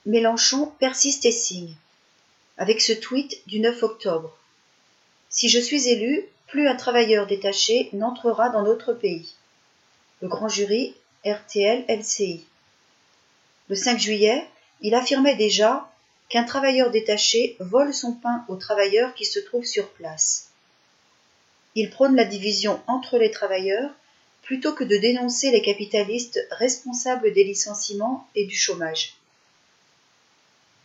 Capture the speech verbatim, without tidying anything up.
Mélenchon persiste et signe. Avec ce tweet du neuf octobre. Si je suis élu, plus un travailleur détaché n'entrera dans notre pays. Le grand jury R T L L C I. Le cinq juillet, il affirmait déjà qu'un travailleur détaché vole son pain aux travailleurs qui se trouvent sur place. Il prône la division entre les travailleurs plutôt que de dénoncer les capitalistes responsables des licenciements et du chômage.